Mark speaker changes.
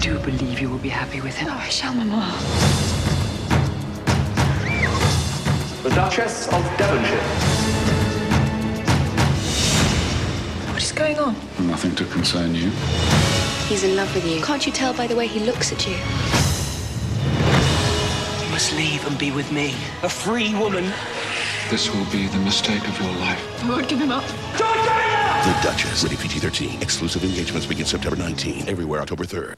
Speaker 1: do believe you will be happy with him.
Speaker 2: Oh, I shall, Mama.
Speaker 3: The Duchess of Devonshire.
Speaker 2: What is going on?
Speaker 4: Nothing to concern you.
Speaker 5: He's in love with you. Can't you tell by the way he looks at you?
Speaker 1: You must leave and be with me. A free woman.
Speaker 4: This will be the mistake of your life.
Speaker 2: I won't give him up.
Speaker 6: The Duchess. Rated PG-13. Exclusive engagements begin September 19. Everywhere October 3rd.